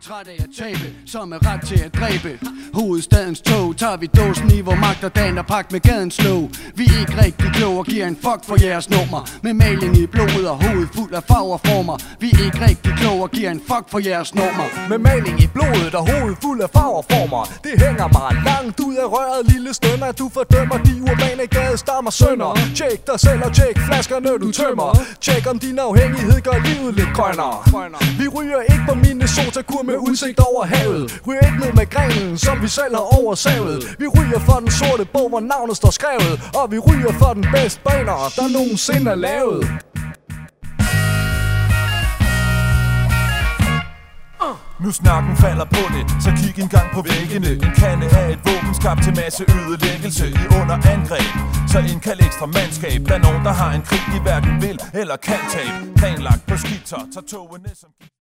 træt af at tabe, som er ret til at dræbe. Hovedstadens tog tager vi dåsen i, hvor magt og dagen er pagt med gadens lov. Vi er ikke rigtig kloge og giver en fuck for jeres nummer. Med maling i blodet og hovedet fuld af farverformer. Vi er ikke rigtig kloge og giver en fuck for jeres nummer. Med maling i blodet og hovedet fuld af farverformer. Det hænger meget langt ud af røret, lille stønner. Du fordømmer de urbane gadestammer sønner. Tjek dig selv og tjek flaskerne du tømmer. Tjek om din afhængighed gør livet lidt grønnere. Vi ryger ikke på Minnesota-kur med udsigt over havet. Ryger ikke ned med grenen, som vi selv har oversavet. Vi ryger for den sorte bog, hvor navnet står skrevet. Og vi ryger for den bedste baner, der nogensinde er lavet. Nu snakken falder på det, så kig en gang på væggene. En kande af et våben skabt til masse ødelæggelse i under angreb. Så indkald ekstra mandskab. Der er nogen, der har en krig, de hverken vil eller kan tabe. Planlagt på skitser, tager togene som